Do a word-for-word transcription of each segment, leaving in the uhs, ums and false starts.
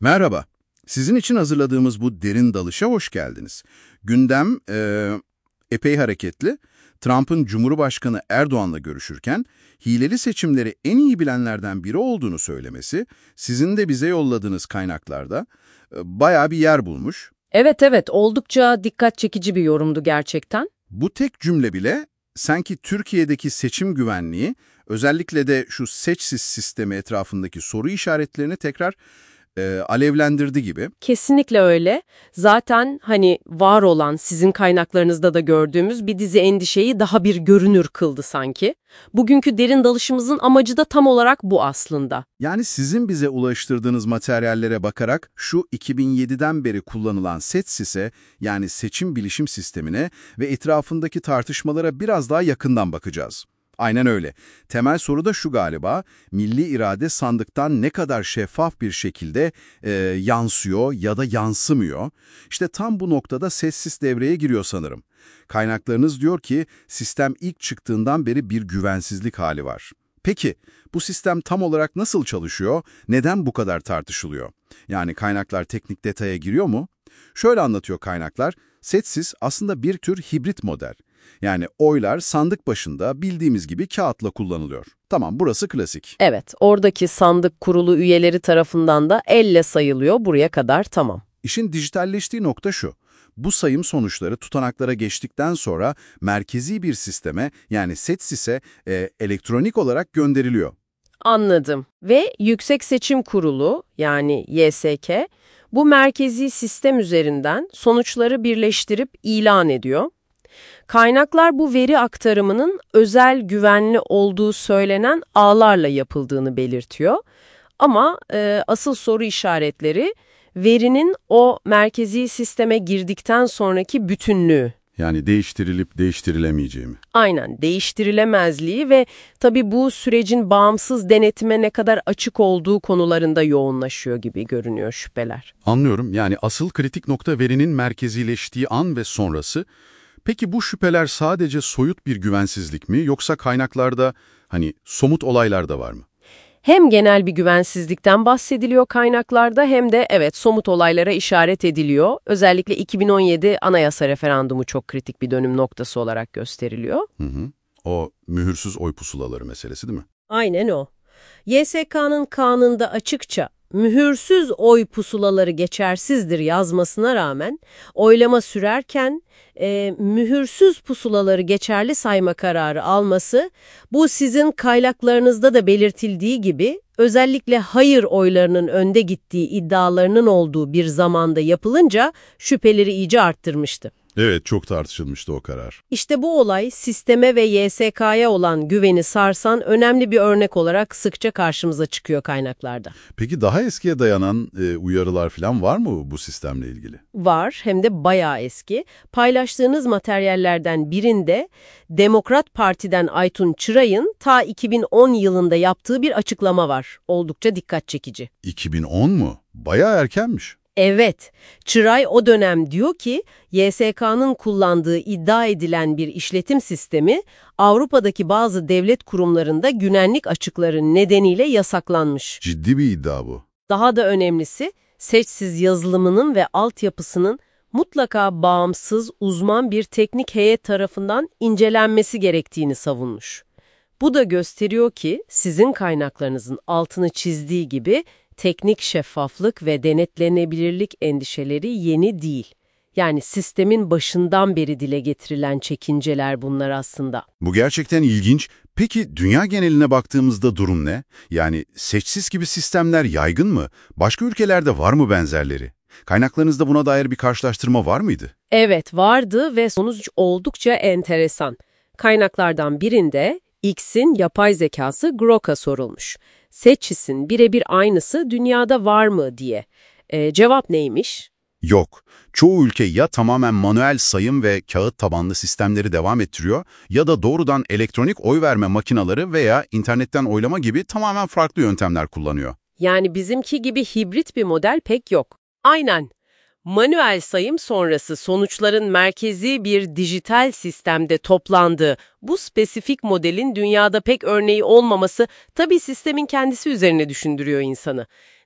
Merhaba. Sizin için hazırladığımız bu derin dalışa hoş geldiniz. Gündem e, epey hareketli. Trump'ın Cumhurbaşkanı Erdoğan'la görüşürken hileli seçimleri en iyi bilenlerden biri olduğunu söylemesi, sizin de bize yolladığınız kaynaklarda e, bayağı bir yer bulmuş. Evet evet oldukça dikkat çekici bir yorumdu gerçekten. Bu tek cümle bile sanki Türkiye'deki seçim güvenliği, özellikle de şu seçsiz sistemi etrafındaki soru işaretlerini tekrar e, alevlendirdi gibi. Kesinlikle öyle. Zaten hani var olan sizin kaynaklarınızda da gördüğümüz bir dizi endişeyi daha bir görünür kıldı sanki. Bugünkü derin dalışımızın amacı da tam olarak bu aslında. Yani sizin bize ulaştırdığınız materyallere bakarak şu iki bin yediden beri kullanılan SETSİS'e, yani seçim bilişim sistemine ve etrafındaki tartışmalara biraz daha yakından bakacağız. Aynen öyle. Temel soru da şu galiba, milli irade sandıktan ne kadar şeffaf bir şekilde e, yansıyor ya da yansımıyor? İşte tam bu noktada SETSİS devreye giriyor sanırım. Kaynaklarınız diyor ki sistem ilk çıktığından beri bir güvensizlik hali var. Peki bu sistem tam olarak nasıl çalışıyor? Neden bu kadar tartışılıyor? Yani kaynaklar teknik detaya giriyor mu? Şöyle anlatıyor kaynaklar, SETSİS aslında bir tür hibrit model. Yani oylar sandık başında bildiğimiz gibi kağıtla kullanılıyor. Tamam, burası klasik. Evet, oradaki sandık kurulu üyeleri tarafından da elle sayılıyor, buraya kadar tamam. İşin dijitalleştiği nokta şu. Bu sayım sonuçları tutanaklara geçtikten sonra merkezi bir sisteme, yani SETSİS'e e, elektronik olarak gönderiliyor. Anladım. Ve Yüksek Seçim Kurulu yani Y S K bu merkezi sistem üzerinden sonuçları birleştirip ilan ediyor. Kaynaklar bu veri aktarımının özel güvenli olduğu söylenen ağlarla yapıldığını belirtiyor. Ama e, asıl soru işaretleri verinin o merkezi sisteme girdikten sonraki bütünlüğü. Yani değiştirilip değiştirilemeyeceği mi? Aynen, değiştirilemezliği ve tabii bu sürecin bağımsız denetime ne kadar açık olduğu konularında yoğunlaşıyor gibi görünüyor şüpheler. Anlıyorum. Yani asıl kritik nokta verinin merkezileştiği an ve sonrası. Peki bu şüpheler sadece soyut bir güvensizlik mi, yoksa kaynaklarda hani somut olaylar da var mı? Hem genel bir güvensizlikten bahsediliyor kaynaklarda hem de evet somut olaylara işaret ediliyor. Özellikle iki bin on yedi anayasa referandumu çok kritik bir dönüm noktası olarak gösteriliyor. Hı hı. O mühürsüz oy pusulaları meselesi değil mi? Aynen o. Y S K'nın kanunda açıkça mühürsüz oy pusulaları geçersizdir yazmasına rağmen oylama sürerken e, mühürsüz pusulaları geçerli sayma kararı alması, bu sizin kaynaklarınızda da belirtildiği gibi özellikle hayır oylarının önde gittiği iddialarının olduğu bir zamanda yapılınca şüpheleri iyice arttırmıştı. Evet, çok tartışılmıştı o karar. İşte bu olay sisteme ve Y S K'ya olan güveni sarsan önemli bir örnek olarak sıkça karşımıza çıkıyor kaynaklarda. Peki daha eskiye dayanan e, uyarılar falan var mı bu sistemle ilgili? Var, hem de bayağı eski. Paylaştığınız materyallerden birinde Demokrat Parti'den Aytun Çıray'ın ta iki bin on yılında yaptığı bir açıklama var. Oldukça dikkat çekici. iki bin on mu? Bayağı erkenmiş. Evet, Çıray o dönem diyor ki Y S K'nın kullandığı iddia edilen bir işletim sistemi Avrupa'daki bazı devlet kurumlarında güvenlik açıkları nedeniyle yasaklanmış. Ciddi bir iddia bu. Daha da önemlisi seçsiz yazılımının ve altyapısının mutlaka bağımsız, uzman bir teknik heyet tarafından incelenmesi gerektiğini savunmuş. Bu da gösteriyor ki sizin kaynaklarınızın altını çizdiği gibi teknik şeffaflık ve denetlenebilirlik endişeleri yeni değil. Yani sistemin başından beri dile getirilen çekinceler bunlar aslında. Bu gerçekten ilginç. Peki dünya geneline baktığımızda durum ne? Yani seçsiz gibi sistemler yaygın mı? Başka ülkelerde var mı benzerleri? Kaynaklarınızda buna dair bir karşılaştırma var mıydı? Evet, vardı ve sonuç oldukça enteresan. Kaynaklardan birinde X'in yapay zekası Grok'a sorulmuş. SETSİS'in birebir aynısı dünyada var mı diye. Ee, cevap neymiş? Yok. Çoğu ülke ya tamamen manuel sayım ve kağıt tabanlı sistemleri devam ettiriyor ya da doğrudan elektronik oy verme makineleri veya internetten oylama gibi tamamen farklı yöntemler kullanıyor. Yani bizimki gibi hibrit bir model pek yok. Aynen. Manuel sayım sonrası sonuçların merkezi bir dijital sistemde toplandığı bu spesifik modelin dünyada pek örneği olmaması tabii sistemin kendisi üzerine düşündürüyor insanı.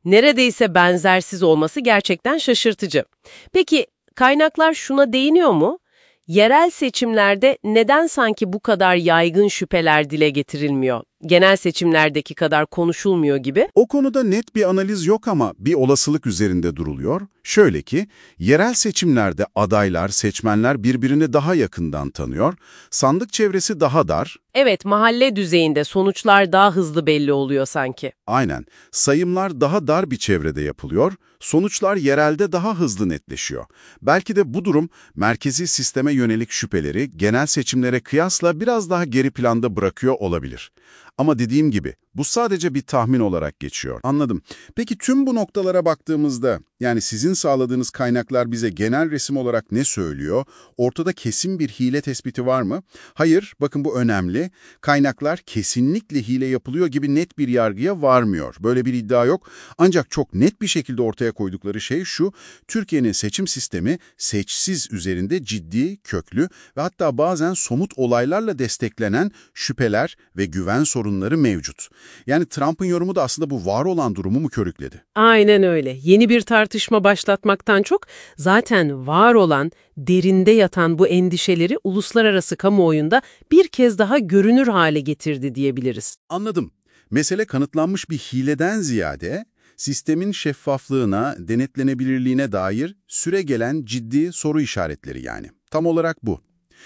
Neredeyse benzersiz olması gerçekten şaşırtıcı. Peki kaynaklar şuna değiniyor mu? Yerel seçimlerde neden sanki bu kadar yaygın şüpheler dile getirilmiyor? Genel seçimlerdeki kadar konuşulmuyor gibi. O konuda net bir analiz yok ama bir olasılık üzerinde duruluyor. Şöyle ki, yerel seçimlerde adaylar, seçmenler birbirini daha yakından tanıyor, sandık çevresi daha dar. Evet, mahalle düzeyinde sonuçlar daha hızlı belli oluyor sanki. Aynen, sayımlar daha dar bir çevrede yapılıyor, sonuçlar yerelde daha hızlı netleşiyor. Belki de bu durum merkezi sisteme yönelik şüpheleri genel seçimlere kıyasla biraz daha geri planda bırakıyor olabilir. Ama dediğim gibi bu sadece bir tahmin olarak geçiyor. Anladım. Peki tüm bu noktalara baktığımızda, yani sizin sağladığınız kaynaklar bize genel resim olarak ne söylüyor? Ortada kesin bir hile tespiti var mı? Hayır, bakın bu önemli. Kaynaklar kesinlikle hile yapılıyor gibi net bir yargıya varmıyor. Böyle bir iddia yok. Ancak çok net bir şekilde ortaya koydukları şey şu: Türkiye'nin seçim sistemi seçsiz üzerinde ciddi, köklü ve hatta bazen somut olaylarla desteklenen şüpheler ve güven sorunları mevcut. Yani Trump'ın yorumu da aslında bu var olan durumu mu körükledi? Aynen öyle. Yeni bir tartışma başlatmaktan çok zaten var olan, derinde yatan bu endişeleri uluslararası kamuoyunda bir kez daha görünür hale getirdi diyebiliriz. Anladım. Mesele kanıtlanmış bir hileden ziyade sistemin şeffaflığına, denetlenebilirliğine dair süregelen ciddi soru işaretleri yani. Tam olarak bu.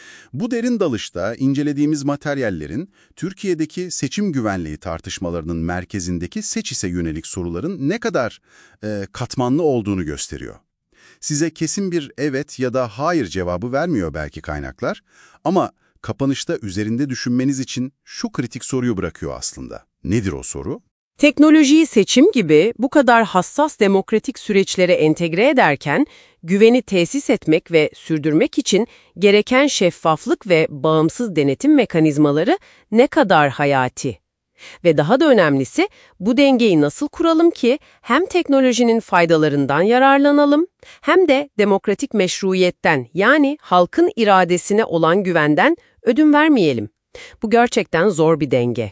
Bu derin dalışta incelediğimiz materyallerin Türkiye'deki seçim güvenliği tartışmalarının merkezindeki seçise yönelik soruların ne kadar e, katmanlı olduğunu gösteriyor. Size kesin bir evet ya da hayır cevabı vermiyor belki kaynaklar ama kapanışta üzerinde düşünmeniz için şu kritik soruyu bırakıyor aslında. Nedir o soru? Teknolojiyi seçim gibi bu kadar hassas demokratik süreçlere entegre ederken, güveni tesis etmek ve sürdürmek için gereken şeffaflık ve bağımsız denetim mekanizmaları ne kadar hayati? Ve daha da önemlisi, bu dengeyi nasıl kuralım ki hem teknolojinin faydalarından yararlanalım, hem de demokratik meşruiyetten, yani halkın iradesine olan güvenden ödün vermeyelim. Bu gerçekten zor bir denge.